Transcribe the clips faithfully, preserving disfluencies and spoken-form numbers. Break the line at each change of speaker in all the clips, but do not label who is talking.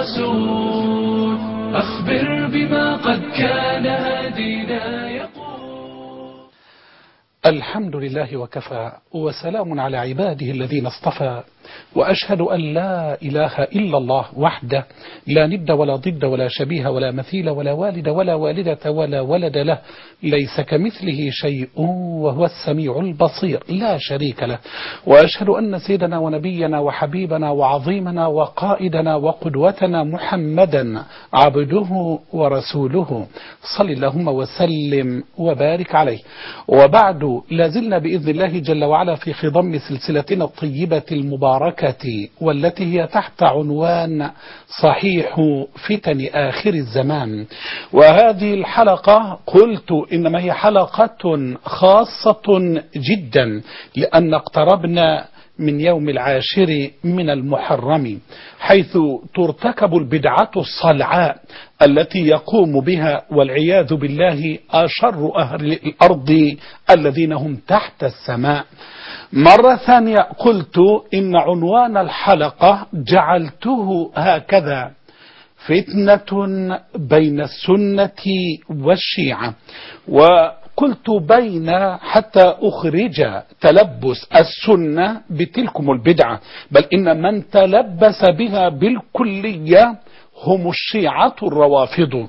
الرسول أخبر بما قد كان هدينا يقول.
الحمد لله وكفى وسلام على عباده الذين اصطفى، وأشهد أن لا إله إلا الله وحده لا ند ولا ضد ولا شبيه ولا مثيل ولا والد ولا والدة ولا ولد له، ليس كمثله شيء وهو السميع البصير لا شريك له. وأشهد أن سيدنا ونبينا وحبيبنا وعظيمنا وقائدنا وقدوتنا محمدا عبده ورسوله، صل اللهم وسلم وبارك عليه. وبعد، لازلنا بإذن الله جل وعلا في خضم سلسلتنا الطيبة المباركة والتي هي تحت عنوان صحيح فتن آخر الزمان. وهذه الحلقة قلت إنما هي حلقة خاصة جدا لأن اقتربنا من يوم العاشر من المحرم، حيث ترتكب البدعة الصلعاء التي يقوم بها والعياذ بالله أشر أهل الأرض الذين هم تحت السماء. مرة ثانية قلت إن عنوان الحلقة جعلته هكذا: فتنة بين السنة والشيعة. وقلت بين حتى أخرج تلبس السنة بتلكم البدعة، بل إن من تلبس بها بالكلية هم الشيعة الروافض.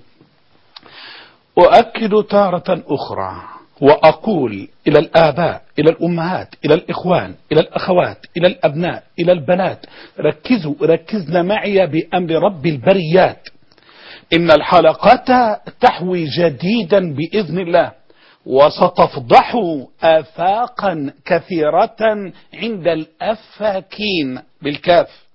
أؤكد تارة أخرى وأقول إلى الآباء، إلى الأمهات، إلى الإخوان، إلى الأخوات، إلى الأبناء، إلى البنات، ركزوا ركزنا معي بأمر رب البريات. إن الحلقة تحوي جديدا بإذن الله، وستفضح آفاقا كثيرة عند الأفاكين بالكاف،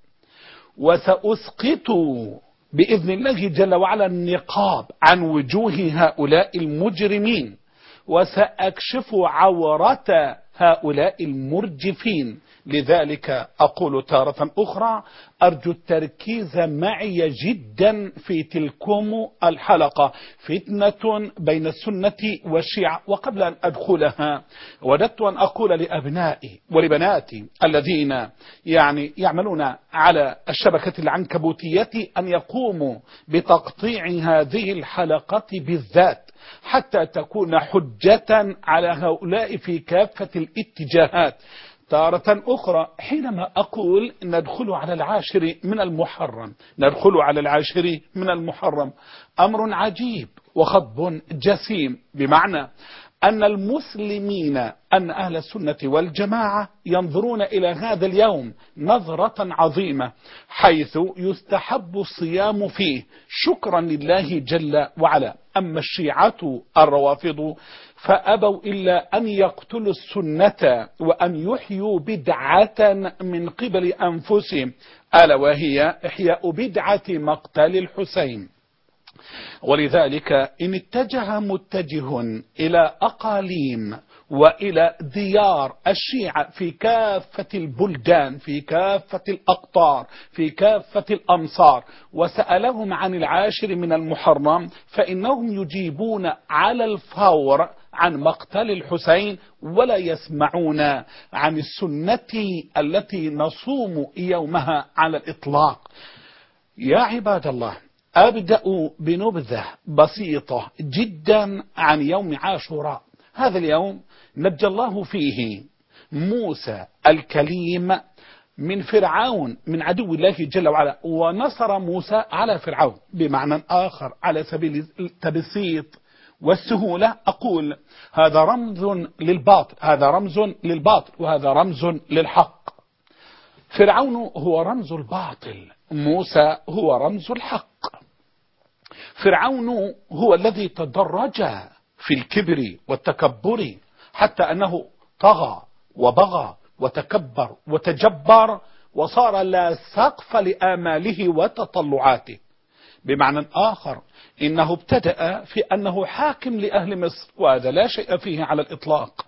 وسأسقط بإذن الله جل وعلا النقاب عن وجوه هؤلاء المجرمين، وسأكشف عورة هؤلاء المرجفين. لذلك أقول تارة أخرى أرجو التركيز معي جدا في تلكم الحلقة، فتنة بين السنة والشيعة. وقبل أن أدخلها وددت أن أقول لأبنائي ولبناتي الذين يعني يعملون على الشبكة العنكبوتية أن يقوموا بتقطيع هذه الحلقة بالذات، حتى تكون حجة على هؤلاء في كافة الاتجاهات. تارة أخرى حينما أقول ندخل على العاشر من المحرم، ندخل على العاشر من المحرم، أمر عجيب وخطب جسيم، بمعنى أن المسلمين، أن أهل السنة والجماعة ينظرون إلى هذا اليوم نظرة عظيمة، حيث يستحب الصيام فيه شكرا لله جل وعلا. أما الشيعة الروافض فأبوا إلا أن يقتلوا السنة وأن يحيوا بدعة من قبل أنفسهم، ألا وهي إحياء بدعة مقتل الحسين. ولذلك إن اتجه متجه إلى أقاليم وإلى ديار الشيعة في كافة البلدان، في كافة الأقطار، في كافة الأمصار، وسألهم عن العاشر من المحرم، فإنهم يجيبون على الفور عن مقتل الحسين، ولا يسمعون عن السنة التي نصوم يومها على الإطلاق. يا عباد الله، أبدأ بنبذة بسيطة جدا عن يوم عاشوراء. هذا اليوم نجى الله فيه موسى الكليم من فرعون، من عدو الله جل وعلا، ونصر موسى على فرعون. بمعنى آخر، على سبيل التبسيط والسهولة، أقول هذا رمز للباطل، هذا رمز للباطل، وهذا رمز للحق. فرعون هو رمز الباطل، موسى هو رمز الحق. فرعون هو الذي تدرج في الكبر والتكبر حتى أنه طغى وبغى وتكبر وتجبر، وصار لا سقف لآماله وتطلعاته. بمعنى آخر، إنه ابتدأ في أنه حاكم لأهل مصر، وهذا لا شيء فيه على الإطلاق.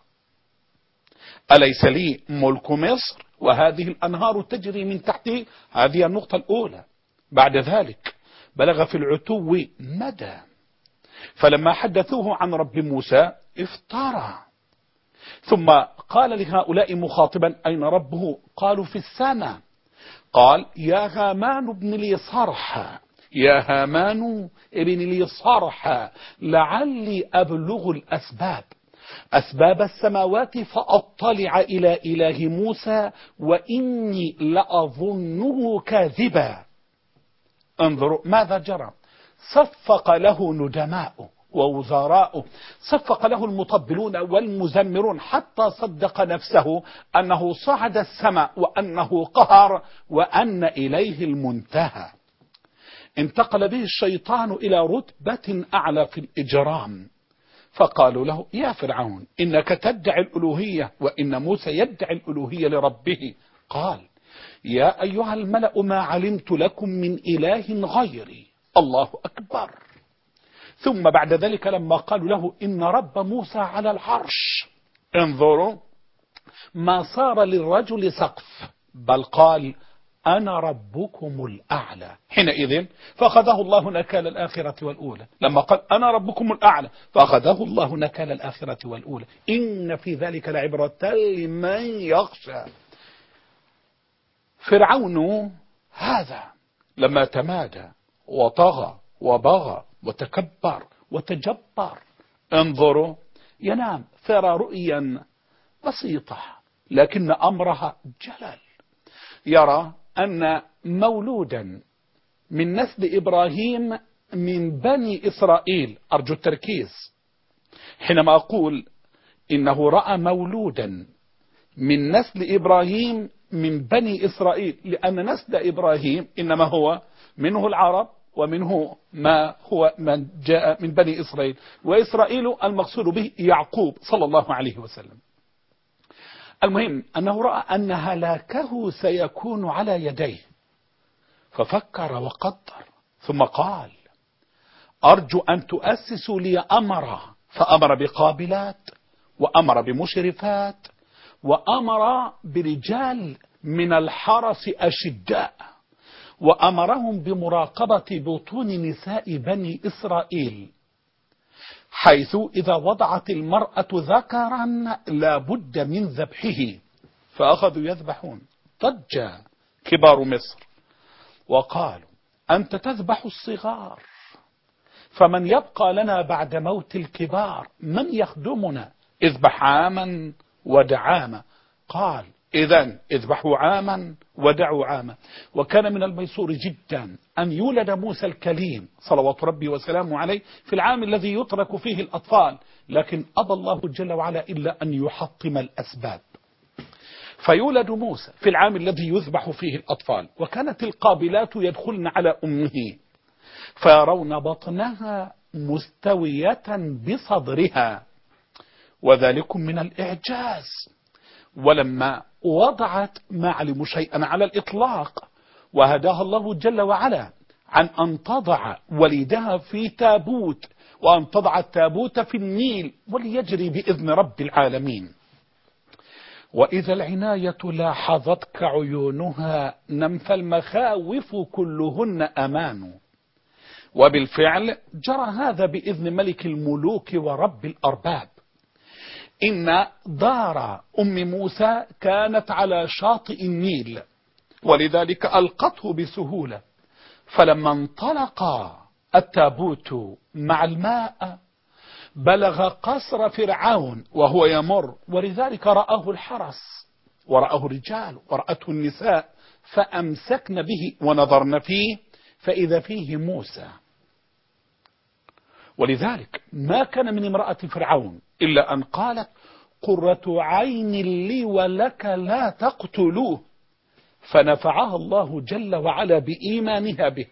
أليس لي ملك مصر وهذه الأنهار تجري من تحته؟ هذه النقطة الأولى. بعد ذلك بلغ في العتو مدى، فلما حدثوه عن رب موسى افترى، ثم قال لهؤلاء مخاطبا: أين ربه؟ قالوا في السماء. قال يا هامان ابن لي صرحا، يا هامان ابن لي صرحا لعلي أبلغ الأسباب أسباب السماوات فأطلع إلى إله موسى وإني لأظنه كاذبا. انظروا ماذا جرى. صفق له ندماؤه ووزراؤه، صفق له المطبلون والمزمرون، حتى صدق نفسه أنه صعد السماء وأنه قهر وأن إليه المنتهى. انتقل به الشيطان إلى رتبة أعلى في الإجرام، فقالوا له يا فرعون إنك تدعي الألوهية وإن موسى يدعي الألوهية لربه. قال يا أيها الملأ ما علمت لكم من إله غيري، الله أكبر. ثم بعد ذلك لما قالوا له إن رب موسى على العرش، انظروا ما صار للرجل سقف، بل قال أنا ربكم الأعلى. حينئذ فأخذه الله نكال الآخرة والأولى. لما قال أنا ربكم الأعلى فأخذه الله نكال الآخرة والأولى. إن في ذلك لعبرة لمن يخشى. فرعون هذا لما تمادى وطغى وبغى وتكبر وتجبر، انظروا ينام ثرى رؤيا بسيطة لكن أمرها جلل. يرى أن مولودا من نسل إبراهيم من بني إسرائيل، أرجو التركيز حينما أقول إنه رأى مولودا من نسل إبراهيم من بني إسرائيل، لأن نسل إبراهيم إنما هو منه العرب ومنه ما هو من جاء من بني إسرائيل، وإسرائيل المقصود به يعقوب صلى الله عليه وسلم. المهم أنه رأى أن هلاكه سيكون على يديه، ففكر وقدر ثم قال أرجو أن تؤسسوا لي أمرا، فأمر بقابلات وأمر بمشرفات وأمر برجال من الحرس أشداء، وأمرهم بمراقبة بطون نساء بني إسرائيل، حيث إذا وضعت المرأة ذكرا لا بد من ذبحه. فأخذوا يذبحون. ضج كبار مصر وقالوا أنت تذبح الصغار، فمن يبقى لنا بعد موت الكبار؟ من يخدمنا؟ اذبح عاما ودعاما. قال إذن اذبحوا عاما ودعوا عاما. وكان من الميسور جدا أن يولد موسى الكليم صلوات ربي وسلامه عليه في العام الذي يترك فيه الأطفال، لكن أبى الله جل وعلا إلا أن يحطم الأسباب، فيولد موسى في العام الذي يذبح فيه الأطفال. وكانت القابلات يدخلن على أمه فيرون بطنها مستوية بصدرها، وذلك من الإعجاز. ولما وضعت ما علموا شيئا على الإطلاق، وهداها الله جل وعلا عن أن تضع وليدها في تابوت، وأن تضع التابوت في النيل وليجري بإذن رب العالمين. وإذا العناية لاحظتك عيونها نم فالمخاوف كلهن أمان. وبالفعل جرى هذا بإذن ملك الملوك ورب الأرباب. إن دار أم موسى كانت على شاطئ النيل، ولذلك ألقته بسهولة. فلما انطلق التابوت مع الماء بلغ قصر فرعون وهو يمر، ولذلك رآه الحرس ورآه الرجال ورأته النساء، فأمسكن به ونظرن فيه فإذا فيه موسى. ولذلك ما كان من امرأة فرعون إلا أن قالت قرة عين لي ولك لا تقتلوه، فنفعها الله جل وعلا بإيمانها به،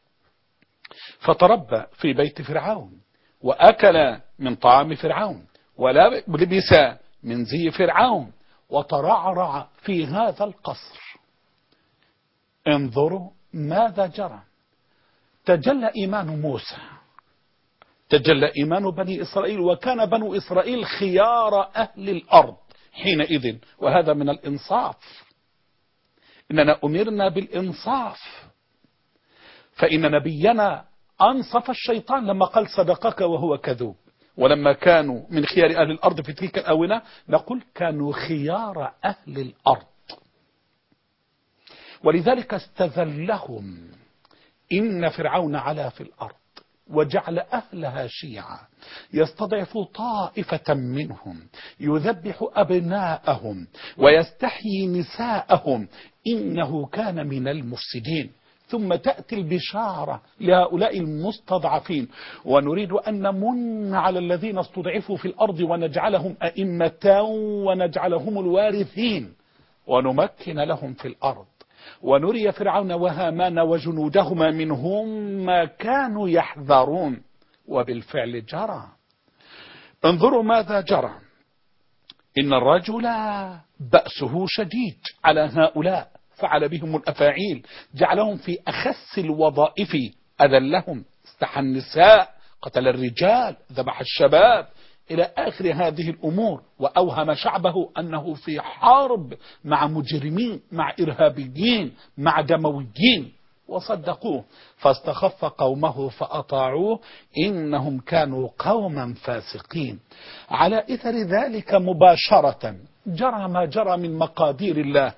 فتربى في بيت فرعون وأكل من طعام فرعون ولبس من زي فرعون وترعرع في هذا القصر. انظروا ماذا جرى. تجلى إيمان موسى، تجلى إيمان بني إسرائيل، وكان بنو إسرائيل خيار أهل الأرض حينئذ، وهذا من الإنصاف. إننا أمرنا بالإنصاف، فإن نبينا أنصف الشيطان لما قال صدقك وهو كذوب. ولما كانوا من خيار أهل الأرض في تلك الآونة نقول كانوا خيار أهل الأرض. ولذلك استذلهم. إن فرعون علا في الأرض وجعل أهلها شيعا يستضعف طائفة منهم يذبح أبناءهم ويستحيي نساءهم إنه كان من المفسدين. ثم تأتي البشارة لهؤلاء المستضعفين: ونريد أن نمن على الذين استضعفوا في الأرض ونجعلهم أئمة ونجعلهم الوارثين ونمكن لهم في الأرض ونري فرعون وهامان وجنودهما منهم ما كانوا يحذرون. وبالفعل جرى. انظروا ماذا جرى. إن الرجل بأسه شديد على هؤلاء، فعل بهم الأفاعيل، جعلهم في أخس الوظائف، أذلهم، استحى النساء، قتل الرجال، ذبح الشباب، إلى آخر هذه الأمور. وأوهم شعبه أنه في حرب مع مجرمين، مع إرهابيين، مع دمويين، وصدقوه. فاستخف قومه فأطاعوه إنهم كانوا قوما فاسقين. على إثر ذلك مباشرة جرى ما جرى من مقادير الله.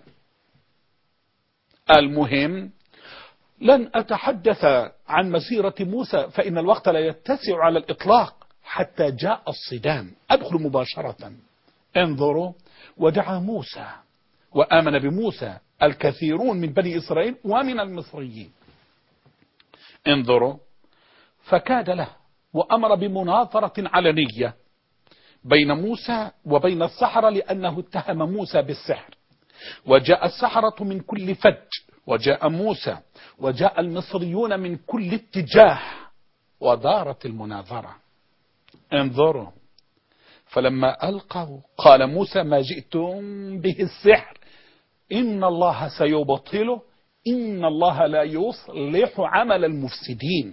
المهم لن أتحدث عن مسيرة موسى فإن الوقت لا يتسع على الإطلاق حتى جاء الصدام. أدخل مباشرة. انظروا: ودعا موسى وآمن بموسى الكثيرون من بني إسرائيل ومن المصريين. انظروا: فكاد له وأمر بمناظرة علنية بين موسى وبين السحرة لأنه اتهم موسى بالسحر. وجاء السحرة من كل فج، وجاء موسى، وجاء المصريون من كل اتجاه، ودارت المناظرة. انظروا: فلما ألقوا قال موسى: ما جئتم به السحر، إن الله سيبطله، إن الله لا يصلح عمل المفسدين.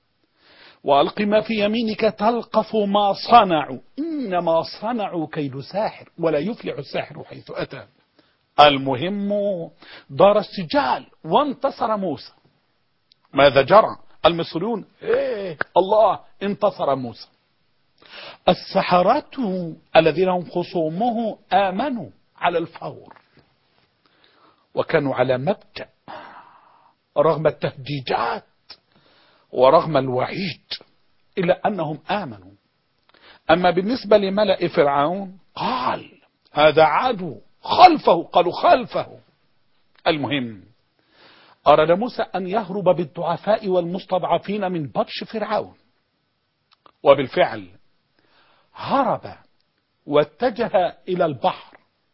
وألق ما في يمينك تلقف ما صنعوا، إنما صنعوا كيد ساحر ولا يفلح الساحر حيث أتى. المهم دار السجال وانتصر موسى. ماذا جرى؟ المصريون إيه الله انتصر موسى. السحرة الذين هم خصومه آمنوا على الفور وكانوا على مبدأ رغم التهديدات ورغم الوعيد إلا أنهم آمنوا. أما بالنسبة لملأ فرعون قال هذا عدو، خلفه، قالوا خلفه. المهم أراد موسى أن يهرب بالضعفاء والمستضعفين من بطش فرعون، وبالفعل هرب واتجه إلى البحر.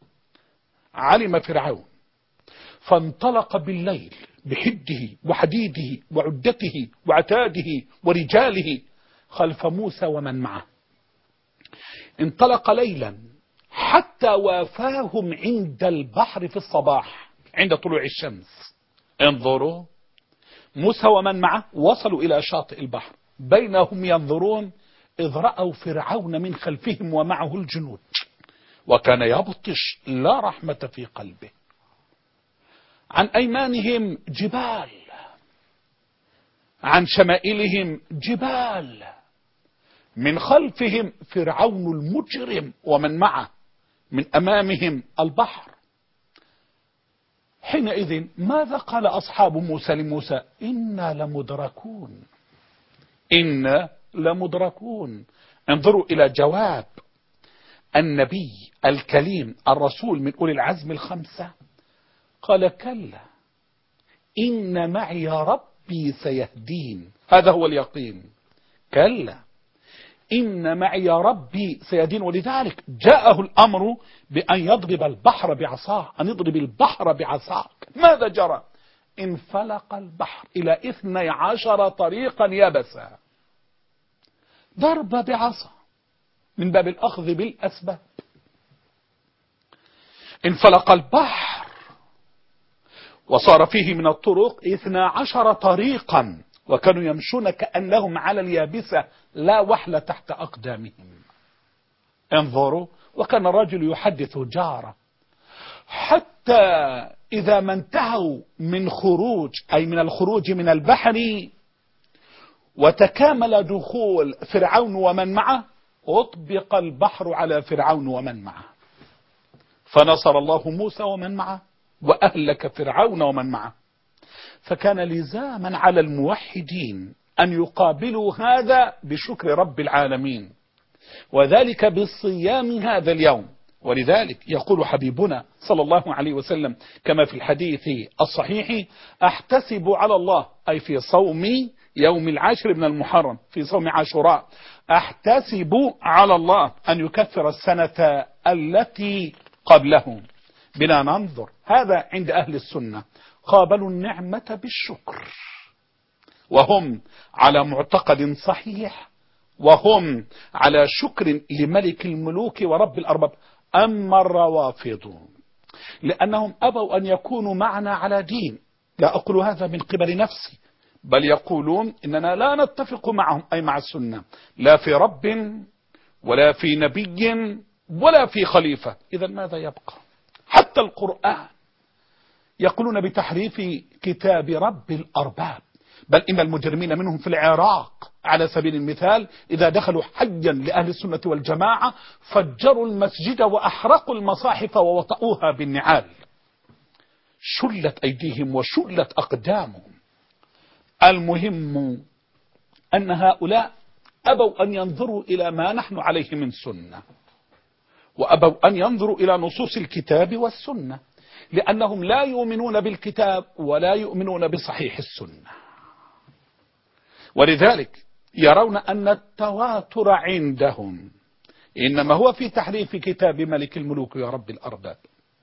علم فرعون فانطلق بالليل بحده وحديده وعدته وعتاده ورجاله خلف موسى ومن معه. انطلق ليلا حتى وافاهم عند البحر في الصباح عند طلوع الشمس. انظروا: موسى ومن معه وصلوا إلى شاطئ البحر، بينهم ينظرون إذ رأوا فرعون من خلفهم ومعه الجنود، وكان يبطش لا رحمة في قلبه. عن أيمانهم جبال، عن شمائلهم جبال، من خلفهم فرعون المجرم ومن معه، من أمامهم البحر. حينئذ ماذا قال أصحاب موسى لموسى؟ إنا لمدركون، إنا لمدركون. انظروا إلى جواب النبي الكليم الرسول من أولي العزم الخمسة. قال كلا إن معي ربي سيهدين. هذا هو اليقين. كلا إن معي ربي سيهدين. ولذلك جاءه الأمر بأن يضرب البحر بعصاه، أن يضرب البحر بعصاك. ماذا جرى؟ انفلق البحر إلى اثني عشر طريقا يبسا. ضرب بعصا من باب الأخذ بالأسباب. انفلق البحر وصار فيه من الطرق اثنى عشر طريقا، وكانوا يمشون كأنهم على اليابسة لا وحل تحت أقدامهم. انظروا: وكان الرجل يحدث جاره حتى إذا ما انتهوا من خروج، أي من الخروج من البحر وتكامل دخول فرعون ومن معه، أطبق البحر على فرعون ومن معه، فنصر الله موسى ومن معه وأهلك فرعون ومن معه. فكان لزاما على الموحدين أن يقابلوا هذا بشكر رب العالمين، وذلك بالصيام هذا اليوم. ولذلك يقول حبيبنا صلى الله عليه وسلم كما في الحديث الصحيح: أحتسب على الله، أي في صوم يوم العاشر من المحرم، في صوم عاشوراء، أحتسب على الله أن يكفر السنة التي قبله. بنا ننظر، هذا عند أهل السنة قابلوا النعمة بالشكر، وهم على معتقد صحيح، وهم على شكر لملك الملوك ورب الأرباب. أما الروافض لأنهم أبوا أن يكونوا معنا على دين، لا أقول هذا من قبل نفسي، بل يقولون إننا لا نتفق معهم، أي مع السنة، لا في رب ولا في نبي ولا في خليفة. إذا ماذا يبقى؟ حتى القرآن يقولون بتحريف كتاب رب الأرباب، بل إن المجرمين منهم في العراق على سبيل المثال إذا دخلوا حجا لأهل السنة والجماعة فجروا المسجد وأحرقوا المصاحف ووطئوها بالنعال. شلت أيديهم وشلت أقدامهم. المهم أن هؤلاء أبوا أن ينظروا إلى ما نحن عليه من سنة، وأبوا أن ينظروا إلى نصوص الكتاب والسنة، لأنهم لا يؤمنون بالكتاب ولا يؤمنون بصحيح السنة. ولذلك يرون أن التواتر عندهم إنما هو في تحريف كتاب ملك الملوك يا رب الأرباب.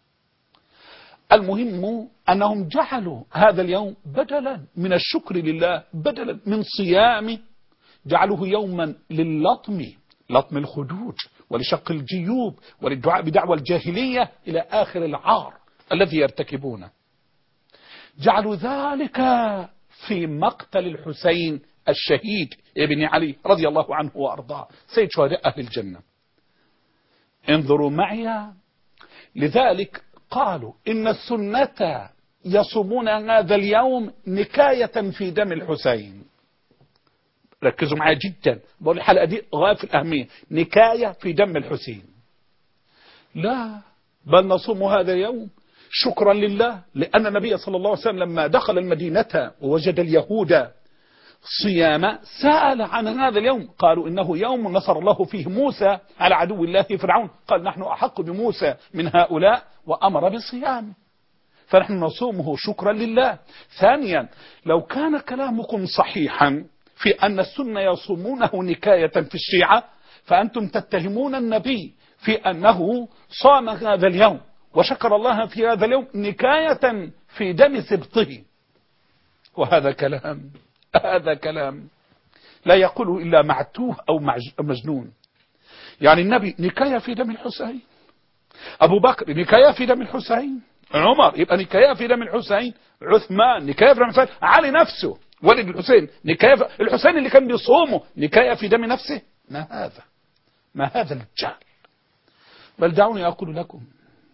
المهم أنهم جعلوا هذا اليوم بدلا من الشكر لله، بدلا من صيام، جعلوه يوما لللطم، لطم الخدود ولشق الجيوب وللدعاء بدعوى الجاهلية إلى آخر العار الذي يرتكبونه. جعلوا ذلك في مقتل الحسين الشهيد ابن علي رضي الله عنه وأرضاه، سيد شهداء أهل الجنة. انظروا معي، لذلك قالوا إن السنة يصومون هذا اليوم نكاية في دم الحسين. ركزوا معي جدا، بقول الحلقة دي غاية في الأهمية، نكاية في دم الحسين. لا، بل نصوم هذا اليوم شكرا لله، لأن النبي صلى الله عليه وسلم لما دخل المدينة ووجد اليهود صياما سأل عن هذا اليوم، قالوا إنه يوم نصر الله فيه موسى على عدو الله فرعون، قال نحن أحق بموسى من هؤلاء وأمر بالصيام، فنحن نصومه شكرا لله. ثانيا، لو كان كلامكم صحيحا في أن السنة يصومونه نكاية في الشيعة، فأنتم تتهمون النبي في أنه صام هذا اليوم وشكر الله في هذا اليوم نكاية في دم سبطه، وهذا كلام هذا كلام لا يقوله إلا معتوه أو مجنون. يعني النبي نكاية في دم الحسين، أبو بكر نكاية في دم الحسين، عمر يبقى نكاية في دم الحسين، عثمان نكاية في دم الحسين، علي نفسه ولد الحسين نكاية في الحسين اللي كان بيصومه نكاية في دم نفسه. ما هذا ما هذا الجهل؟ بل دعوني أقول لكم،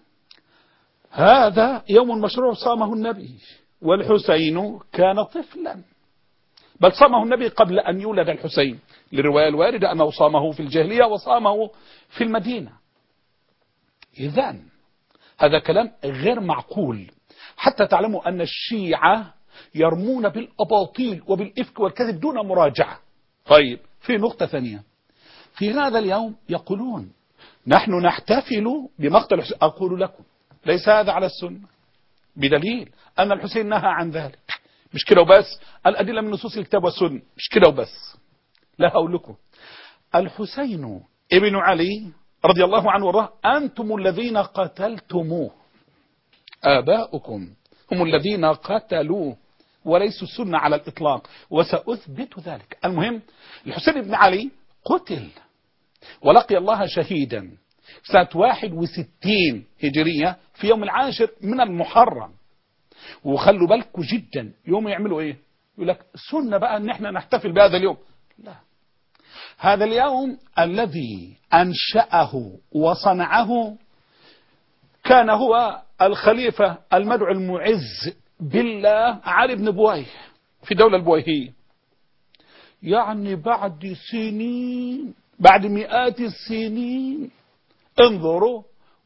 هذا يوم مشروع صامه النبي، والحسين كان طفلا، بل صامه النبي قبل أن يولد الحسين، للرواية الواردة أنه صامه في الجاهلية وصامه في المدينة. إذن هذا كلام غير معقول، حتى تعلموا أن الشيعة يرمون بالأباطيل وبالإفك والكذب دون مراجعة. طيب، في نقطة ثانية، في هذا اليوم يقولون نحن نحتفل بمقتل الحسين. أقول لكم ليس هذا على السنة، بدليل أن الحسين نهى عن ذلك. مش كده وبس، الأدلة من نصوص الكتاب والسنة، مش كده وبس، لا هقول لكم. الحسين ابن علي رضي الله عنه وارضاه أنتم الذين قتلتموه، آباؤكم هم الذين قتلوه، وليسوا السنة على الإطلاق، وسأثبت ذلك. المهم، الحسين بن علي قتل ولقي الله شهيدا سنة واحد وستين هجرية في يوم العاشر من المحرم. وخلوا بالكم جدا، يوم يعملوا ايه؟ يقول لك سنة بقى ان احنا نحتفل بهذا اليوم. لا، هذا اليوم الذي أنشأه وصنعه كان هو الخليفة المدعو المعز بالله علي بن بويه في الدولة البويهية. يعني بعد سنين، بعد مئات السنين، انظروا،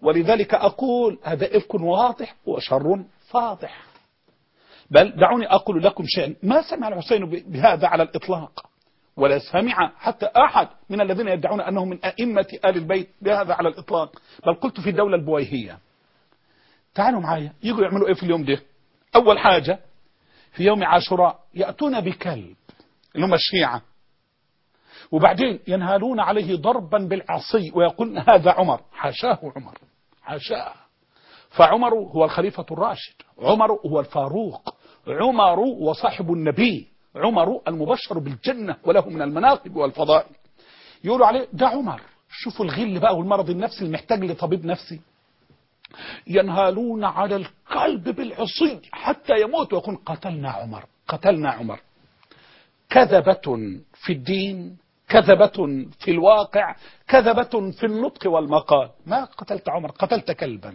ولذلك أقول هذا إفك واضح وشر فاضح. بل دعوني أقول لكم شيئا، ما سمع الحسين بهذا على الإطلاق، ولا سمع حتى أحد من الذين يدعون أنهم من أئمة آل البيت بهذا على الإطلاق. بل قلت في الدولة البويهية، تعالوا معايا، يجوا يعملوا إيه في اليوم ده؟ أول حاجة في يوم عاشوراء يأتون بكلب اللي هم الشيعة، وبعدين ينهالون عليه ضربا بالعصي ويقولون هذا عمر. حاشاه عمر، حاشاه. فعمر هو الخليفة الراشد، عمر هو الفاروق، عمر وصاحب النبي، عمر المبشر بالجنة وله من المناقب والفضائل. يقولوا عليه ده عمر. شوفوا الغل بقى والمرض النفسي المحتاج لطبيب نفسي. ينهالون على الكلب بالعصي حتى يموت ويقول قتلنا عمر، قتلنا عمر. كذبة في الدين، كذبة في الواقع، كذبة في النطق والمقال. ما قتلت عمر، قتلت كلبا.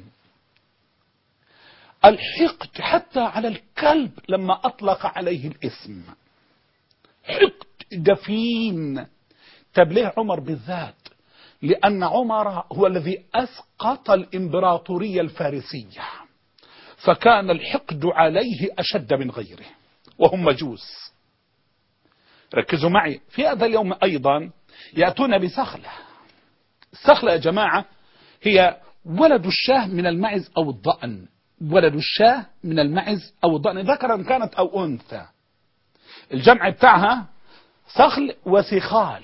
الحقد حتى على الكلب لما أطلق عليه الاسم، حقد دفين. تبليه عمر بالذات، لأن عمر هو الذي أسقط الإمبراطورية الفارسية، فكان الحقد عليه أشد من غيره، وهم مجوس. ركزوا معي في هذا اليوم أيضا يأتون بسخلة. السخلة يا جماعة هي ولد الشاه من المعز أو الضأن، ولد الشاه من المعز أو الضأن، ذكرا كانت أو أنثى. الجمع بتاعها سخل وسخال.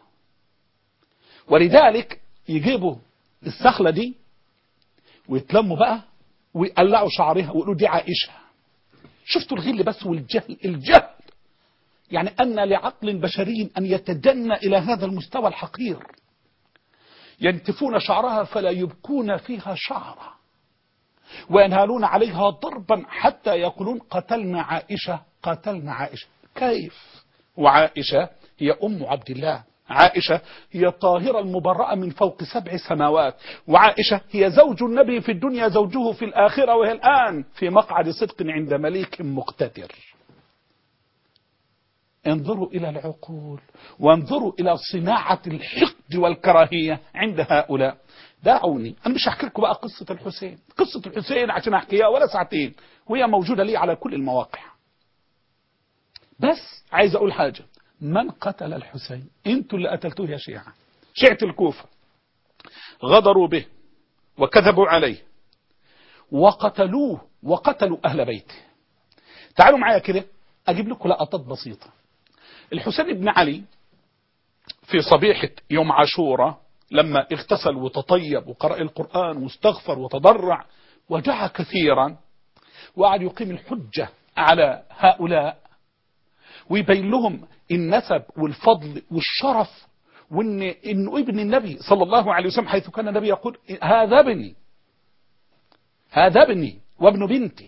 ولذلك يجيبوا السخلة دي ويتلموا بقى ويقلعوا شعرها ويقولوا دي عائشة. شفتوا الغل بس والجهل، الجهل يعني أن لعقل بشري أن يتدنى إلى هذا المستوى الحقير. ينتفون شعرها فلا يبكون فيها شعرا، وينهالون عليها ضربا حتى يقولون قتلنا عائشة، قتلنا عائشة. كيف؟ وعائشة هي أم عبد الله، عائشة هي طاهرة المبرأة من فوق سبع سماوات، وعائشة هي زوج النبي في الدنيا، زوجه في الآخرة، وهي الآن في مقعد صدق عند مليك مقتدر. انظروا إلى العقول، وانظروا إلى صناعة الحقد والكراهية عند هؤلاء. دعوني أنا مش هحكي لكم بقى قصة الحسين، قصة الحسين عشان أحكيها ولا ساعتين، وهي موجودة لي على كل المواقع. بس عايز أقول حاجة، من قتل الحسين؟ انتوا اللي قتلتوه يا شيعة، شيعة الكوفة غدروا به وكذبوا عليه وقتلوه وقتلوا أهل بيته. تعالوا معايا كده أجيب لكم لقطات بسيطة. الحسين بن علي في صبيحة يوم عاشوراء لما اغتسل وتطيب وقرأ القرآن واستغفر وتضرع ودعا كثيرا، وقعد يقيم الحجة على هؤلاء ويبين لهم النسب والفضل والشرف، وإن إنه ابن النبي صلى الله عليه وسلم، حيث كان النبي يقول هذا ابني، هذا ابني وابن بنتي.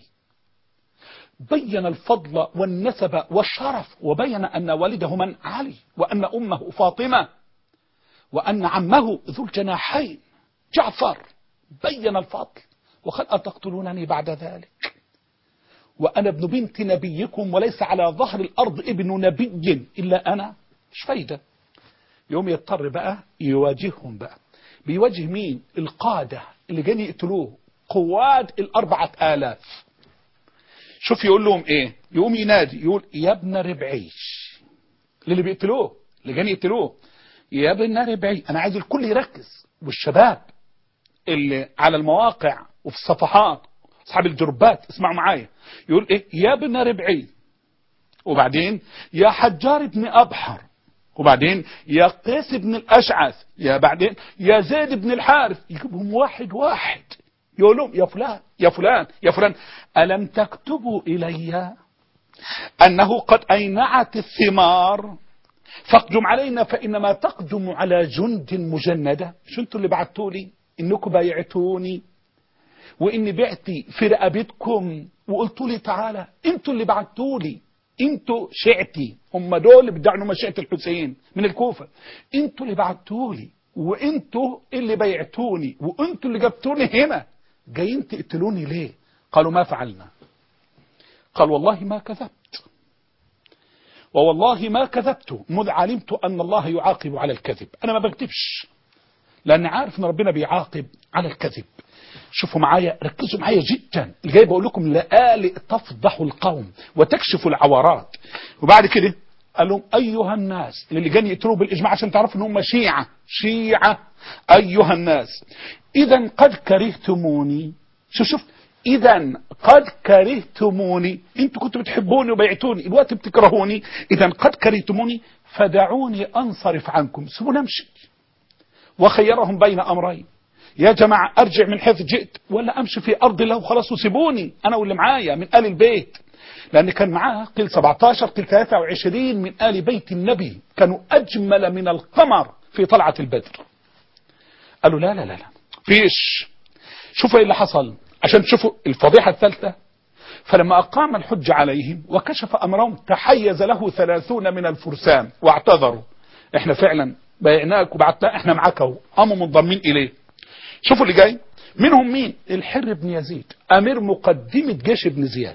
بين الفضل والنسب والشرف، وبين أن والده من؟ علي، وأن أمه فاطمة، وأن عمه ذو الجناحين جعفر. بين الفضل وقال أتقتلونني بعد ذلك وأنا ابن بنت نبيكم وليس على ظهر الأرض ابن نبي إلا أنا. مش فايدة. يوم يضطر بقى يواجههم بقى. بيواجه مين؟ القادة اللي جاني يقتلوه، قواد الأربعة آلاف. شوف يقول لهم ايه، يقوم ينادي يقول يا ابن ربعيش اللي بيقتلوه، اللي جاني يقتلوه، يا ابن ربعي. انا عايز الكل يركز، والشباب اللي على المواقع وفي الصفحات اصحاب الجربات اسمعوا معايا. يقول ايه؟ يا ابن ربعي، وبعدين يا حجار بن ابحر، وبعدين يا قيس بن الاشعث، يا بعدين يا زيد بن الحارث. يجيبهم واحد واحد يقول لهم يا فلان يا فلان يا فلان ألم تكتبوا إلي أنه قد أينعت الثمار فاقدم علينا فإنما تقدم على جند مجندة. شو انتوا اللي بعتوا لي إنكم بايعتوني وإني بعتي في رقبتكم وقلتوا لي تعالى؟ انتوا اللي بعتوا لي، انتوا شيعتي، هم دول اللي بدعوا انهم شيعة الحسين من الكوفة. انتوا اللي بعتوا لي وانتوا اللي بايعتوني وانتوا اللي جبتوني هنا، جايين تقتلوني ليه؟ قالوا ما فعلنا. قال والله ما كذبت، ووالله ما كذبت مذ علمت أن الله يعاقب على الكذب. أنا ما بكذبش لأن عارف أن ربنا بيعاقب على الكذب. شوفوا معايا، ركزوا معايا جدا، اللي جاي بقول لكم لآلئ تفضح القوم وتكشف العورات. وبعد كده قال لهم ايها الناس، اللي جاي يقتلوا بالاجماع عشان تعرفوا ان هم شيعه شيعه. ايها الناس اذا قد كرهتموني. شوف شوف اذا قد كرهتموني، انتوا كنتوا بتحبوني وبيعتوني، الوقت بتكرهوني. اذا قد كرهتموني فدعوني انصرف عنكم، سيبوني امشي. وخيرهم بين امرين، يا جماعه ارجع من حيث جئت ولا امشي في ارض الله وخلاص وسيبوني انا واللي معايا من ال البيت. لان كان معاه قيل سبعتاشر قيل ثلاثة وعشرين من ال بيت النبي، كانوا اجمل من القمر في طلعه البدر. قالوا لا لا لا لا فيش. شوفوا ايه اللي حصل عشان تشوفوا الفضيحه الثالثه. فلما اقام الحج عليهم وكشف امرهم تحيز له ثلاثون من الفرسان واعتذروا، احنا فعلا بايعناك وبعتنا، احنا معاك اهو، قاموا منضمين اليه. شوفوا اللي جاي منهم مين؟ الحر بن يزيد امير مقدمه جيش ابن زياد.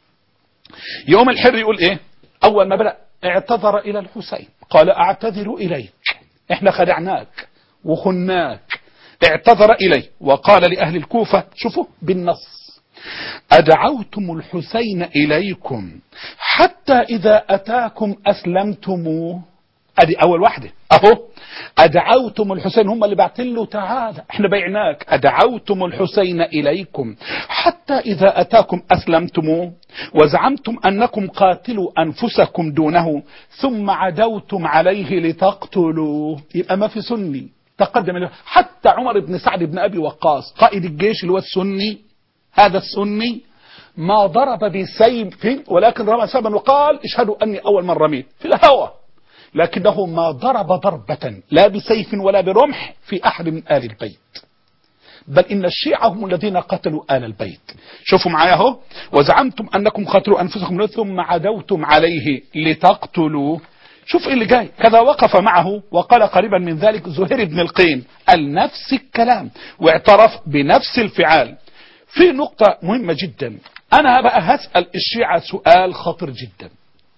يوم الحر يقول ايه؟ اول ما بدأ اعتذر الى الحسين، قال اعتذر اليك، احنا خدعناك وخناك. اعتذر اليه وقال لاهل الكوفة، شوفوا بالنص، ادعوتم الحسين اليكم حتى اذا اتاكم اسلمتموه. ادي اول واحدة اهو، ادعوتم الحسين، هم اللي بعتين له تعالى احنا بيعناك، ادعوتم الحسين اليكم حتى اذا اتاكم اسلمتموه وزعمتم انكم قاتلوا انفسكم دونه ثم عدوتم عليه لتقتلوه. يبقى ما في سني تقدم له. حتى عمر بن سعد بن ابي وقاص قائد الجيش اللي هو السني، هذا السني ما ضرب بسيف ولكن رمى سبا وقال اشهدوا اني اول من رميت في الهوى، لكنه ما ضرب ضربة لا بسيف ولا برمح في أحد من آل البيت، بل إن الشيعة هم الذين قتلوا آل البيت. شوفوا معايا اهو، وزعمتم أنكم قتلوا أنفسكم ثم عدوتم عليه لتقتلوا. شوف اللي جاي، كذا وقف معه وقال قريبا من ذلك زهير بن القين نفس الكلام واعترف بنفس الفعال. في نقطة مهمة جدا، أنا بقى هسأل الشيعة سؤال خطر جدا.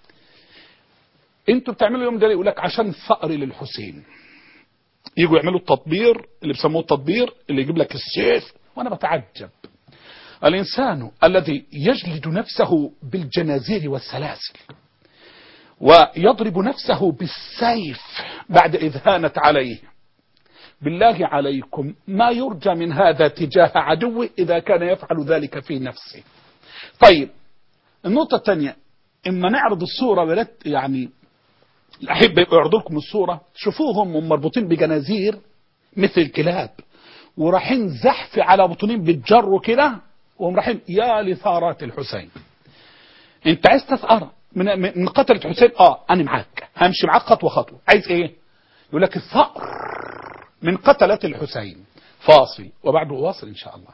انتوا بتعملوا يوم ده يقول لك عشان ثأر للحسين، يجوا يعملوا التطبير اللي بيسموه التطبير اللي يجيب لك السيف. وانا بتعجب، الانسان الذي يجلد نفسه بالجنازير والسلاسل ويضرب نفسه بالسيف بعد إذ هانت عليه، بالله عليكم ما يرجى من هذا تجاه عدوه إذا كان يفعل ذلك في نفسه. طيب النقطة الثانية، اما نعرض الصورة ولت يعني احب يعرضوا لكم الصورة، تشوفوهم مربوطين بجنازير مثل الكلاب ورايحين زحف على بطونين بالجر كده، وهم رايحين يا لثارات الحسين. انت عايز تثأر من من قتلة الحسين؟ اه انا معاك، همشي معاك خطوة خطوة. عايز ايه؟ يقول لك الثأر من قتلة الحسين. فاصل وبعده واصل ان شاء الله.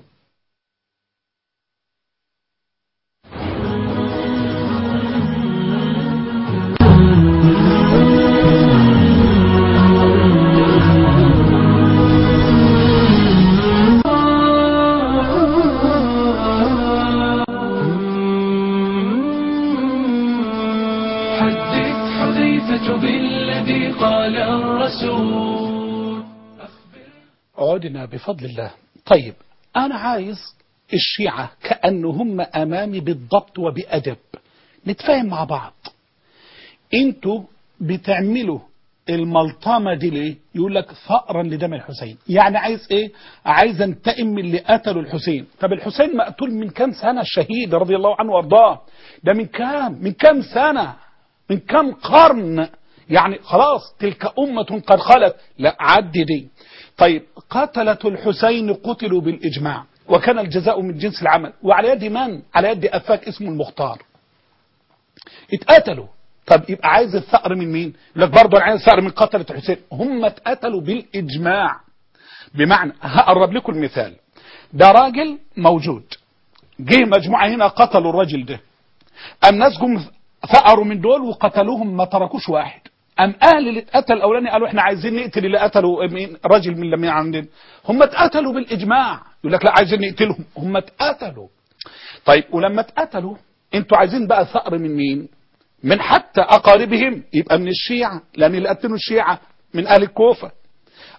بالذي قال الرسول.
عدنا بفضل الله. طيب أنا عايز الشيعة كأنهم أمامي بالضبط وبأدب نتفاهم مع بعض. انتوا بتعملوا الملطمة دي ليه؟ يقول لك ثأرا لدم الحسين، يعني عايز ايه؟ عايز انتقم من اللي قتلوا الحسين. طب الحسين مقتول من كام سنة؟ الشهيد رضي الله عنه وارضاه ده من كام من كام سنة، من كام قرن، يعني خلاص تلك أمة قد خلت، لا عد دي. طيب قتلة الحسين قتلوا بالإجماع وكان الجزاء من جنس العمل، وعلى يد من؟ على يد أفاك اسمه المختار، اتقتلوا. طب يبقى عايز الثأر من مين؟ لك برضه عايز الثأر من قتلة الحسين، هم اتقتلوا بالإجماع. بمعنى هقرب لكم المثال، ده راجل موجود، جه مجموعة هنا قتلوا الراجل ده، الناس جم ثأروا من دول وقتلوهم ما تركوش واحد. أم أهل اللي اتقتل الأولاني قالوا إحنا عايزين نقتل اللي قتلوا مين؟ راجل من لمين عندنا، هم اتقتلوا بالإجماع. يقول لك لا عايزين نقتلهم، هم اتقتلوا. طيب ولما اتقتلوا انتوا عايزين بقى ثأر من مين؟ من حتى أقاربهم، يبقى من الشيعة، لأن اللي قتلوا الشيعة من أهل الكوفة.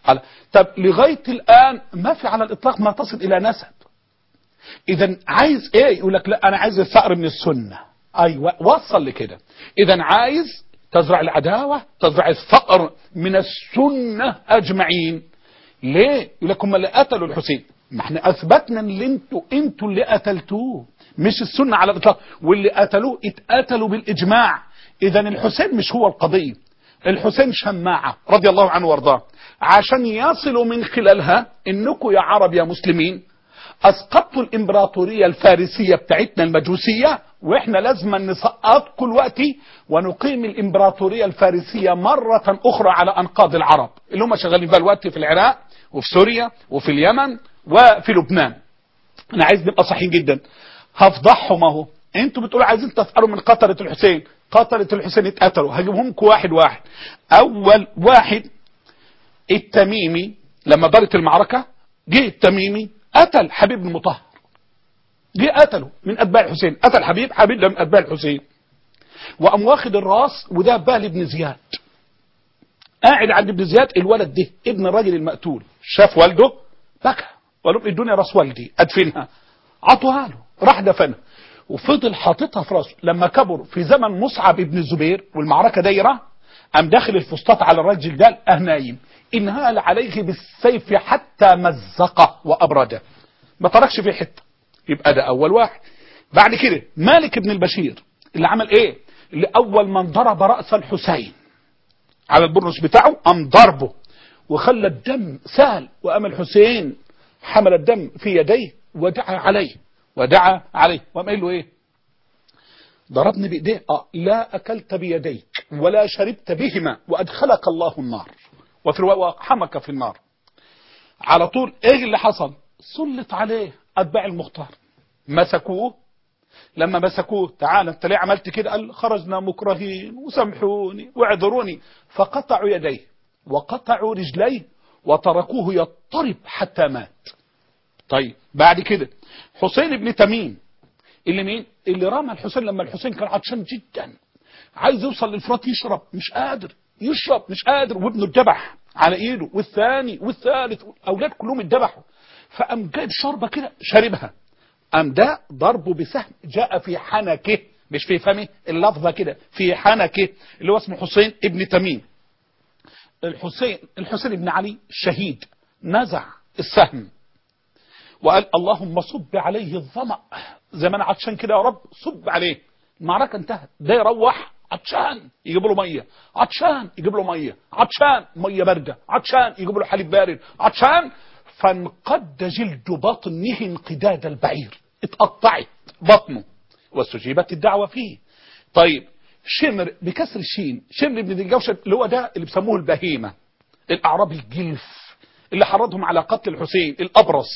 على طب لغاية الآن ما في على الإطلاق ما تصل إلى نسب. إذا عايز إيه؟ يقول لك لا أنا عايز الثأر من السنة. أيوة وصل لكده. إذا عايز تزرع العداوة، تزرع الثأر من السنة أجمعين. ليه؟ يقول لك هم اللي قتلوا الحسين. ما احنا أثبتنا ان انتوا انتوا اللي قتلتوه مش السنة على الإطلاق، واللي قتلوه اتقتلوا بالإجماع. إذا الحسين مش هو القضية، الحسين شماعة رضي الله عنه وارضاه، عشان يصلوا من خلالها انكم يا عرب يا مسلمين اسقطتوا الامبراطورية الفارسية بتاعتنا المجوسية، واحنا لازم نسقط كل وقت ونقيم الامبراطورية الفارسية مرة اخرى على انقاض العرب اللي هم شغالين بقى الوقت في العراق وفي سوريا وفي اليمن وفي لبنان. انا عايز نبقى صحيحين جدا. هفضحهم اهو. انتوا بتقولوا عايزين تسألوا من قتلة الحسين، قتلة الحسين اتقتلوا، هجيبهم لكم واحد واحد. اول واحد التميمي، لما دارت المعركة جه التميمي قتل حبيب بن مطهر، جه قتله من اتباع الحسين، قتل حبيب، حبيب ده من اتباع الحسين، وقام واخد الراس وده بال ابن زياد. قاعد عند ابن زياد الولد ده ابن الراجل المقتول شاف والده بكى وقال له ادوني راس والدي ادفنها، عطوها له راح دفنها وفضل حاططها في راسه. لما كبر في زمن مصعب ابن الزبير والمعركه دايره قام داخل الفسطاط على الراجل ده اه نايم، انهال عليه بالسيف حتى مزقه وابرده، ما تركش فيه حته. يبقى ده اول واحد. بعد كده مالك بن البشير اللي عمل ايه؟ اللي اول من ضرب راس الحسين على البرنس بتاعه قام ضربه وخلى الدم سال، وقام الحسين حمل الدم في يديه ودعا عليه ودعا عليه وقام قال له ايه؟ ضربني بايديه، اه لا اكلت بيديك ولا شربت بهما وادخلك الله النار، وفي روايه وحمك في النار. على طول ايه اللي حصل؟ سلط عليه اتباع المختار، مسكوه. لما مسكوه تعال انت ليه عملت كده؟ قال خرجنا مكرهين وسامحوني واعذروني، فقطعوا يديه وقطعوا رجليه وتركوه يضطرب حتى مات. طيب بعد كده حسين بن تميم اللي مين؟ اللي رمى الحسين لما الحسين كان عطشان جدا عايز يوصل للفرات يشرب مش قادر يشرب مش قادر، وابنه اتذبح على ايده والثاني والثالث، اولاد كلهم اتذبحوا، فقام جايب شربه كده شربها، قام ده ضربه بسهم جاء في حنكه مش في فمه، اللفظه كده في حنكه، اللي هو اسمه حسين ابن تميم. الحسين الحسين ابن علي شهيد نزع السهم وقال اللهم صب عليه الظمأ، زي ما انا عطشان كده يا رب صب عليه. المعركه انتهت، ده يروح عطشان يجيب له ميه، عطشان يجيب له ميه، عطشان ميه بارده، عطشان يجيب له حليب بارد، عطشان فانقد جلد بطنه انقداد البعير، اتقطعت بطنه واستجيبت الدعوه فيه. طيب شمر بكسر الشين، شمر بن الجوشن اللي هو ده اللي بيسموه البهيمه، الاعرابي الجلف اللي حرضهم على قتل الحسين الابرص.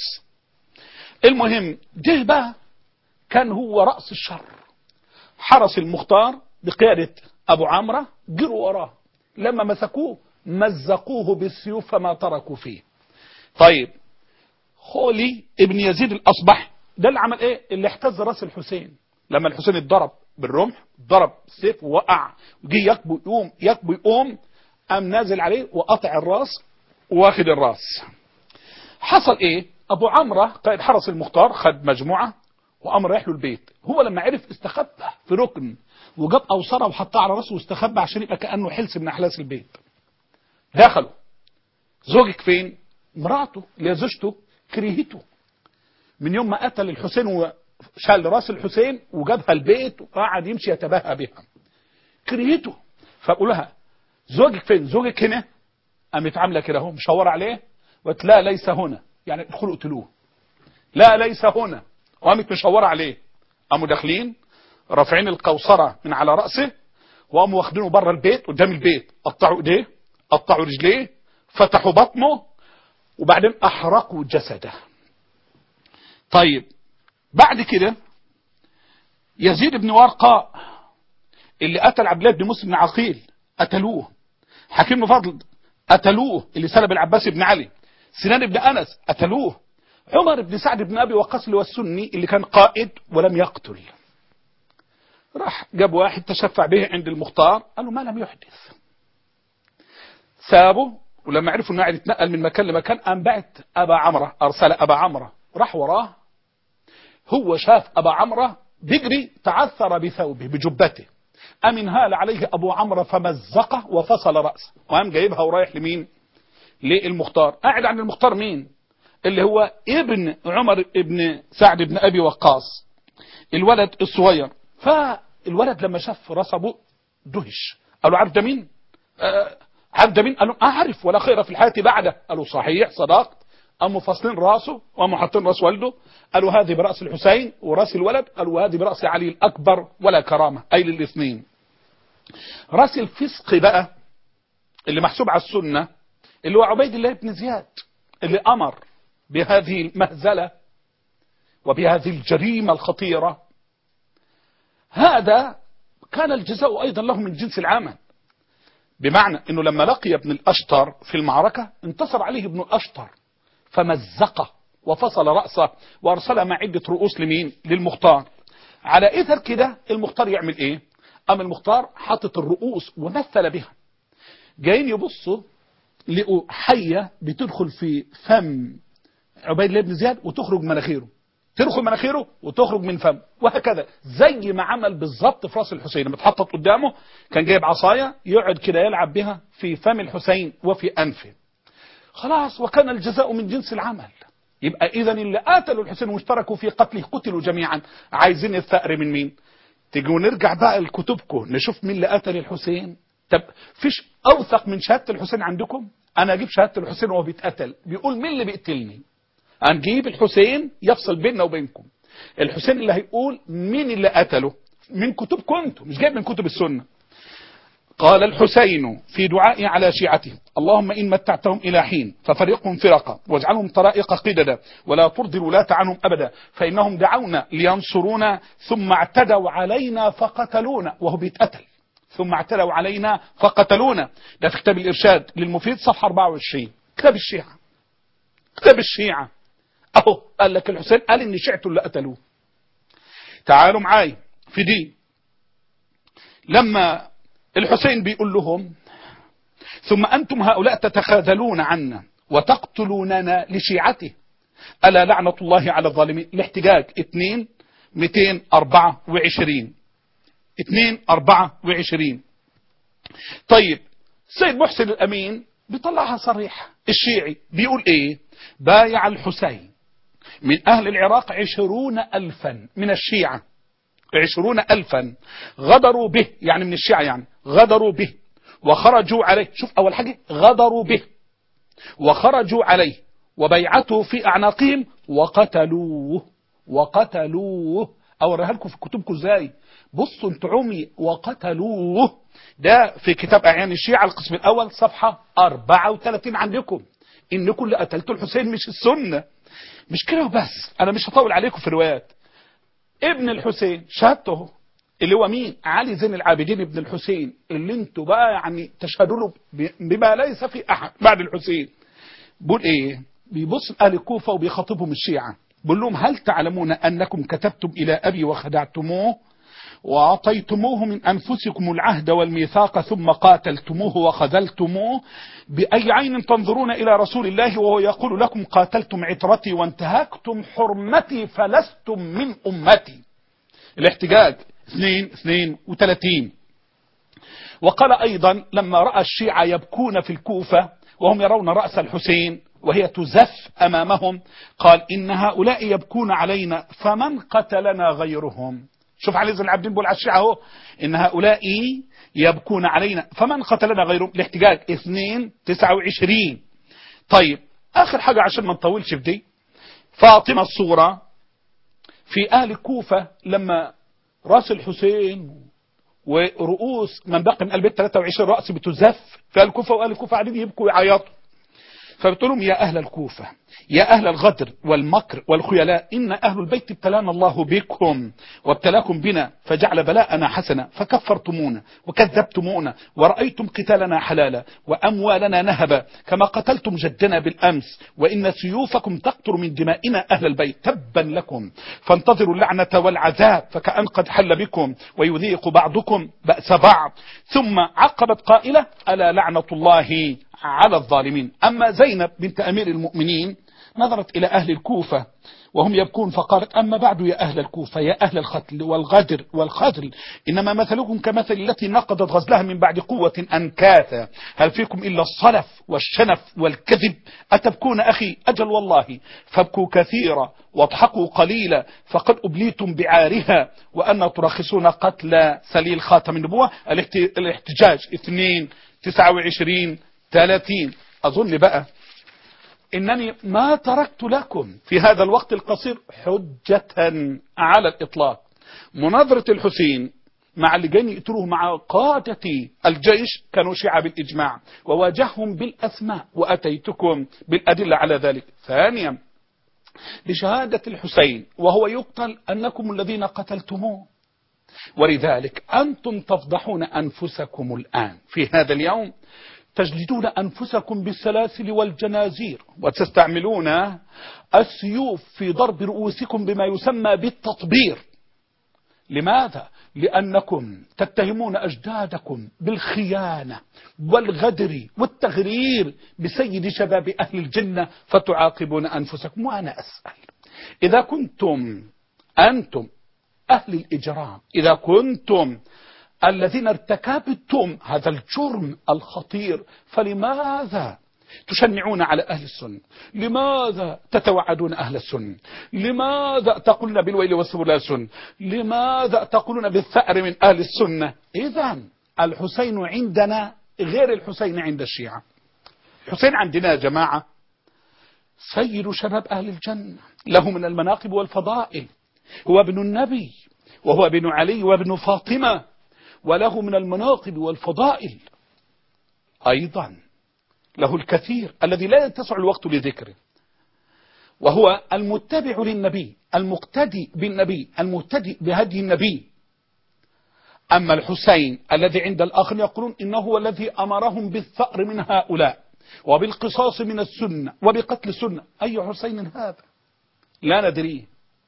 المهم ده بقى كان هو رأس الشر، حرس المختار بقيادة أبو عمرة جروا وراه، لما مسكوه مزقوه بالسيوف فما تركوا فيه. طيب خولي ابن يزيد الأصبح ده اللي عمل ايه؟ اللي احتز راس الحسين لما الحسين اتضرب بالرمح، ضرب سيف ووقع، جه يكبو يقوم يكبو يقوم، قام نازل عليه وقطع الراس واخد الراس. حصل ايه؟ ابو عمرة قائد حرس المختار خد مجموعة وقام رايح له البيت، هو لما عرف استخبى في ركن وجاب اوصره وحطها على راسه واستخبى عشان يبقى كانه حلس من احلاس البيت. دخلوا، زوجك فين؟ مراته اللي هي زوجته كرهته من يوم ما قتل الحسين وشال راس الحسين وجابها البيت وقعد يمشي يتباهى بها، كرهته. فبقول لها زوجك فين؟ زوجك هنا. قامت عامله كده اهو مشاوره عليه وقالت لا ليس هنا، يعني ادخلوا اقتلوه، لا ليس هنا، وقامت مشاوره عليه. قاموا داخلين رافعين القوصره من على راسه وقاموا واخدينه بره البيت قدام البيت، قطعوا ايديه قطعوا رجليه فتحوا بطنه وبعدين احرقوا جسده. طيب بعد كده يزيد بن ورقاء اللي قتل عبد الله بن مسلم بن عقيل قتلوه، حكيم بن فضل قتلوه اللي سلب العباس بن علي، سنان بن انس قتلوه، عمر بن سعد بن ابي وقاص اللي هو السني اللي كان قائد ولم يقتل، راح جاب واحد تشفع به عند المختار قال له ما لم يحدث، سابه ولما عرفوا انه قاعد يتنقل من مكان لمكان قام بعت ابا عمره، ارسل ابا عمره راح وراه. هو شاف ابا عمره بيجري، تعثر بثوبه بجبته، قام انهال عليه ابو عمره فمزقه وفصل راسه، وقام جايبها ورايح لمين؟ للمختار. قاعد عند المختار مين؟ اللي هو ابن عمر ابن سعد بن ابي وقاص، الولد الصغير. فالولد لما شاف راس ابوه دهش، قال له عارف ده مين؟ آه عارف ده مين؟ قال له اعرف ولا خير في الحياه بعده. قال له صحيح صدقت. قاموا فاصلين راسه وقاموا حاطين راس والده، قالوا هذه براس الحسين وراس الولد، قالوا هذه براس علي الاكبر ولا كرامه، اي للاثنين. راس الفسق بقى اللي محسوب على السنه اللي هو عبيد الله بن زياد، اللي امر بهذه المهزله وبهذه الجريمه الخطيره، هذا كان الجزاء ايضا له من جنس العمل. بمعنى انه لما لقي ابن الاشتر في المعركه انتصر عليه ابن الاشتر فمزقه وفصل راسه وارسل مع عده رؤوس لمين؟ للمختار. على اثر كده المختار يعمل ايه؟ اما المختار حاطط الرؤوس ومثل بها، جايين يبصوا لقوا حيه بتدخل في فم عبيد الله بن زياد وتخرج مناخيره، تدخل مناخيره وتخرج من فم، وهكذا زي ما عمل بالظبط في راس الحسين. لما اتحطت قدامه كان جايب عصايه يقعد كده يلعب بها في فم الحسين وفي انفه. خلاص، وكان الجزاء من جنس العمل. يبقى اذا اللي قاتلوا الحسين واشتركوا في قتله قتلوا جميعا. عايزين الثأر من مين؟ تيجوا نرجع بقى لكتبكم نشوف مين اللي قتل الحسين. طب فيش اوثق من شهاده الحسين عندكم؟ انا اجيب شهاده الحسين وهو بيتقتل بيقول مين اللي بيقتلني، هنجيب الحسين يفصل بيننا وبينكم. الحسين اللي هيقول مين اللي قتله من كتبكم انتم، مش جايب من كتب السنه. قال الحسين في دعائي على شيعته: اللهم إن متعتهم إلى حين ففرقهم فرقا واجعلهم طرائق قددا ولا ترضي الولاة عنهم أبدا فإنهم دعونا لينصرونا ثم اعتدوا علينا فقتلونا. وهو بيتقتل ثم اعتدوا علينا فقتلونا. ده في كتاب الإرشاد للمفيد صفحة أربعة وعشرين، كتاب الشيعة، كتاب الشيعة أهو. قال لك الحسين قال إن شيعته اللي قتلوه. تعالوا معاي في دي. لما الحسين بيقول لهم: ثم أنتم هؤلاء تتخاذلون عنا وتقتلوننا لشيعته ألا لعنة الله على الظالمين. الاحتجاج اثنين مئتين وأربعة وعشرين اثنين أربعة وعشرين. طيب سيد محسن الأمين بيطلعها صريح، الشيعي بيقول ايه؟ بايع الحسين من أهل العراق عشرون ألفا من الشيعة، عشرون ألفا غدروا به، يعني من الشيعة، يعني غدروا به وخرجوا عليه. شوف أول حاجة غدروا به وخرجوا عليه وبيعته في أعناقهم وقتلوه وقتلوه. أوريها لكم في كتبكم ازاي، بصوا انتوا عمي، وقتلوه. ده في كتاب أعيان الشيعة القسم الأول صفحة أربعة وثلاثين عندكم. إنكم اللي قتلتوا الحسين مش السنة. مش كده وبس، أنا مش هطول عليكم في الروايات. ابن الحسين شهادته اللي هو مين؟ علي زين العابدين ابن الحسين، اللي انتوا بقى يعني تشهدوا له بما ليس في احد بعد الحسين. بيقول ايه؟ بيبص اهل الكوفه وبيخاطبهم الشيعه، بيقول لهم: هل تعلمون انكم كتبتم الى ابي وخدعتموه واعطيتموه من انفسكم العهد والميثاق ثم قاتلتموه وخذلتموه؟ باي عين تنظرون الى رسول الله وهو يقول لكم قاتلتم عترتي وانتهكتم حرمتي فلستم من امتي. الاحتجاج اثنين اثنين وثلاثين. وقال ايضا: لما راى الشيعة يبكون في الكوفة وهم يرون رأس الحسين وهي تزف امامهم، قال: ان هؤلاء يبكون علينا فمن قتلنا غيرهم. شوف علي زين العابدين بيقول على الشيعة اهو: ان هؤلاء يبكون علينا فمن قتلنا غيرهم. الاحتجاج اثنين تسعة وعشرين. طيب اخر حاجة عشان ما نطولش في دي، فاطمة الصغرى في اهل الكوفة لما راس الحسين ورؤوس من بقي من البيت ثلاثة وعشرين رأس بتزف في الكوفة، واهل الكوفة قاعدين يبكوا ويعيطوا. فبتقول لهم: يا اهل الكوفة، يا اهل الغدر والمكر والخيلاء، ان اهل البيت ابتلانا الله بكم وابتلاكم بنا فجعل بلاءنا حسنا فكفرتمونا وكذبتمونا ورأيتم قتالنا حلالا واموالنا نهبا كما قتلتم جدنا بالامس، وان سيوفكم تقطر من دمائنا اهل البيت، تبا لكم فانتظروا اللعنة والعذاب فكأن قد حل بكم ويذيق بعضكم بأس بعض. ثم عقبت قائلة: ألا لعنة الله على الظالمين. أما زينب بنت أمير المؤمنين نظرت إلى أهل الكوفة وهم يبكون فقالت: أما بعد يا أهل الكوفة، يا أهل الختل والغدر والخذل، إنما مثلكم كمثل التي نقضت غزلها من بعد قوة أنكاثا، هل فيكم إلا الصلف والشنف والكذب؟ أتبكون أخي؟ أجل والله فابكوا كثيرا واضحكوا قليلا، فقد أبليتم بعارها، وأن ترخصون قتل سليل خاتم النبوة. الاحتجاج اثنين تسعة وعشرين ثلاثين. أظن بقى إنني ما تركت لكم في هذا الوقت القصير حجة على الإطلاق. مناظرة الحسين مع اللي جايين يقتلوه مع قادة الجيش كانوا شيعة بالإجماع، وواجههم بالأسماء وأتيتكم بالأدلة على ذلك. ثانيا، بشهادة الحسين وهو يقتل أنكم الذين قتلتموه، ولذلك أنتم تفضحون أنفسكم الآن في هذا اليوم، تجلدون أنفسكم بالسلاسل والجنازير، وتستعملون السيوف في ضرب رؤوسكم بما يسمى بالتطبير. لماذا؟ لأنكم تتهمون أجدادكم بالخيانة والغدر والتغرير بسيد شباب أهل الجنة، فتعاقبون أنفسكم. وأنا أسأل، إذا كنتم أنتم أهل الإجرام، إذا كنتم الذين ارتكبتم هذا الجرم الخطير، فلماذا تشنعون على أهل السنة؟ لماذا تتوعدون أهل السنة؟ لماذا تقولون بالويل والسبل السنة؟ لماذا تقولون بالثأر من أهل السنة؟ إذن الحسين عندنا غير الحسين عند الشيعة. الحسين عندنا يا جماعة سيد شباب أهل الجنة، له من المناقب والفضائل، هو ابن النبي وهو ابن علي وابن فاطمة، وله من المناقب والفضائل أيضا له الكثير الذي لا يتسع الوقت لذكره، وهو المتبع للنبي، المقتدي بالنبي، المهتدي بهدي النبي. أما الحسين الذي عند الآخر يقولون إنه هو الذي أمرهم بالثأر من هؤلاء وبالقصاص من السنة وبقتل السنة. أي حسين هذا؟ لا ندريه.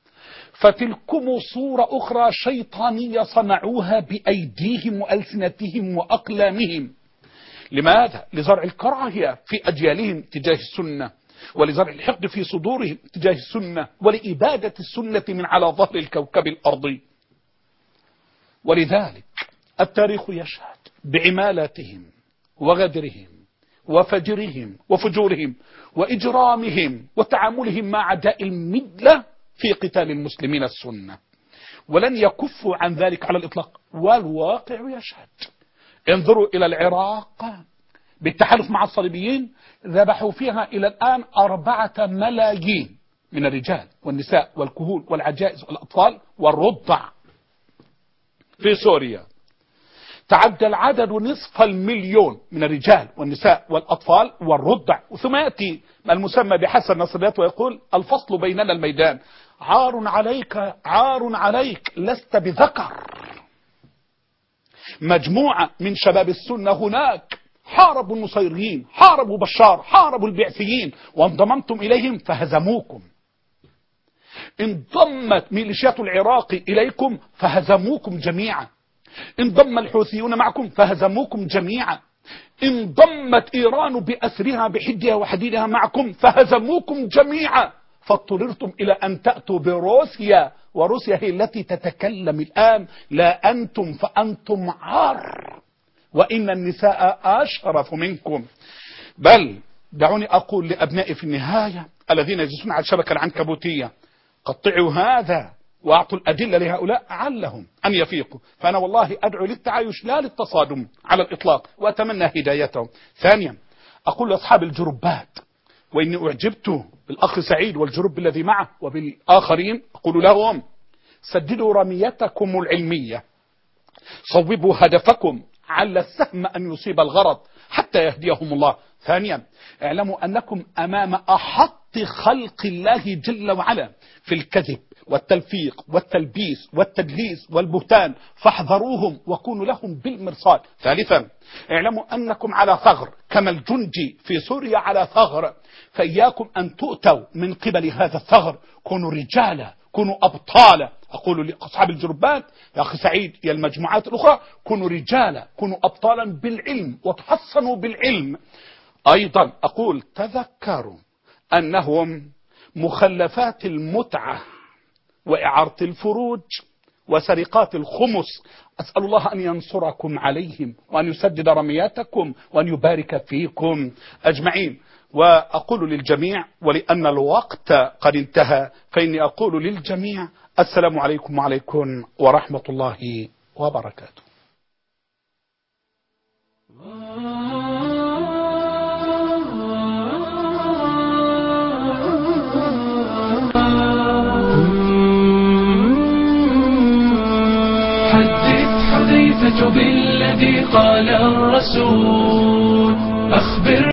فتلكم صورة أخرى شيطانية صنعوها بأيديهم وألسنتهم وأقلامهم. لماذا؟ لزرع الكراهية في أجيالهم تجاه السنة، ولزرع الحقد في صدورهم تجاه السنة، ولإبادة السنة من على ظهر الكوكب الأرضي. ولذلك التاريخ يشهد بعمالاتهم وغدرهم وفجرهم وفجورهم وإجرامهم وتعاملهم مع أعداء الملة في قتال المسلمين السنة، ولن يكفوا عن ذلك على الإطلاق، والواقع يشهد. انظروا إلى العراق بالتحالف مع الصليبيين، ذبحوا فيها إلى الآن أربعة ملايين من الرجال والنساء والكهول والعجائز والأطفال والرضع. في سوريا تعدى العدد نصف المليون من الرجال والنساء والأطفال والرضع. ثم يأتي المسمى بحسن نصريات ويقول: الفصل بيننا الميدان. عار عليك، عار عليك، لست بذكر. مجموعة من شباب السنة هناك حاربوا النصيريين، حاربوا بشار، حاربوا البعثيين، وانضممتم إليهم فهزموكم. انضمت ميليشيات العراق إليكم فهزموكم جميعا. انضم الحوثيون معكم فهزموكم جميعا. انضمت إيران بأسرها بحدها وحديدها معكم فهزموكم جميعا. فاضطررتم إلى أن تأتوا بروسيا، وروسيا هي التي تتكلم الآن، لا أنتم، فأنتم عار، وإن النساء أشرف منكم. بل دعوني أقول لأبنائي في النهاية الذين يجلسون على الشبكة العنكبوتية: قطعوا هذا وأعطوا الأدلة لهؤلاء علهم أن يفيقوا. فأنا والله أدعو للتعايش لا للتصادم على الإطلاق، وأتمنى هدايتهم. ثانيا، أقول لأصحاب الجربات، وإني أعجبت بالأخ سعيد والجرب الذي معه وبالآخرين، أقول لهم: سددوا رميتكم العلمية، صوبوا هدفكم، على السهم أن يصيب الغرض حتى يهديهم الله. ثانيا، اعلموا أنكم أمام أحط خلق الله جل وعلا في الكذب والتلفيق والتلبيس والتدليس والبهتان، فاحذروهم وكونوا لهم بالمرصاد. ثالثا، اعلموا أنكم على ثغر كما الجندي في سوريا على ثغر، فإياكم أن تؤتوا من قبل هذا الثغر. كونوا رجالا، كونوا أبطالا. أقول لأصحاب الجربات: يا أخي سعيد، يا المجموعات الأخرى، كونوا رجالا، كونوا أبطالا بالعلم، وتحصنوا بالعلم. أيضا أقول تذكروا أنهم مخلفات المتعة وإعارة الفروج وسرقات الخمس. أسأل الله أن ينصركم عليهم وأن يسدد رمياتكم وأن يبارك فيكم أجمعين. وأقول للجميع، ولأن الوقت قد انتهى، فإني أقول للجميع السلام عليكم وعليكم ورحمة الله وبركاته.
حدث حذيفة بالذي قال الرسول، أخبر